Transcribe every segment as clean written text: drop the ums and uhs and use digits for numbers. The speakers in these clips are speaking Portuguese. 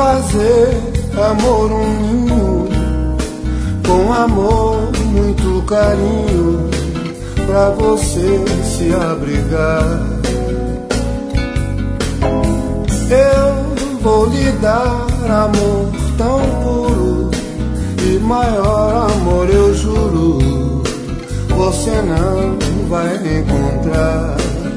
fazer amor um ninho, com amor, muito carinho, pra você se abrigar. Eu vou lhe dar amor tão puro, e maior amor eu juro, você não vai encontrar.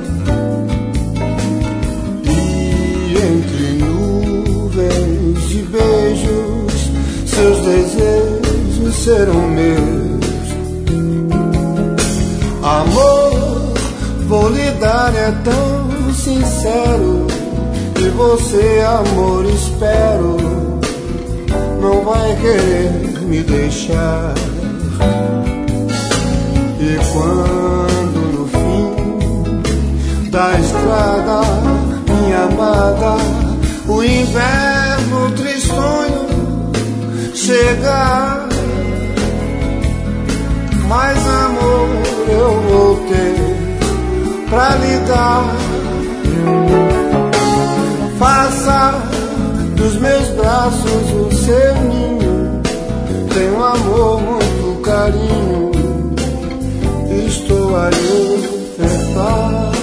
E entre nuvens de beijos, seus desejos serão meus. Amor, vou lhe dar, é tão sincero, e você, amor, espero, não vai querer me deixar. E quando no fim da estrada, minha amada, o inverno tristonho chegar, mais amor eu vou ter pra lhe dar. Faça dos meus braços o seu ninho, tenho amor, muito carinho, estou a lhe ofertar.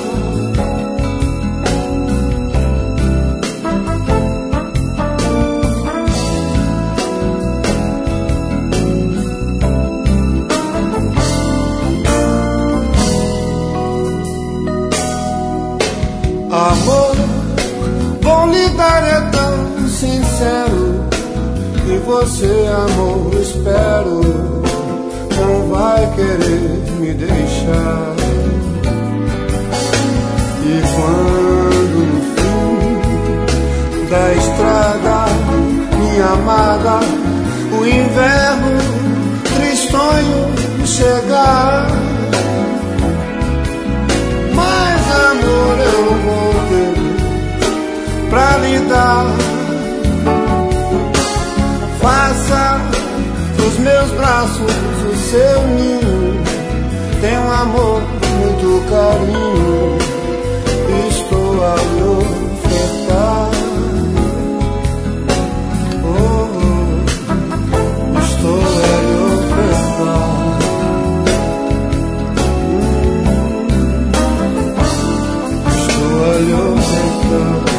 Amor, vou lhe dar, é tão sincero, e você, amor, espero, não vai querer me deixar. E quando no fim da estrada, minha amada, o inverno tristonho chegar, mais amor eu vou ter pra lhe dar. Faça dos meus braços o seu ninho, tenho amor, muito carinho, estou a lhe ofertar. Estou a lhe ofertar. Estou a lhe ofertar.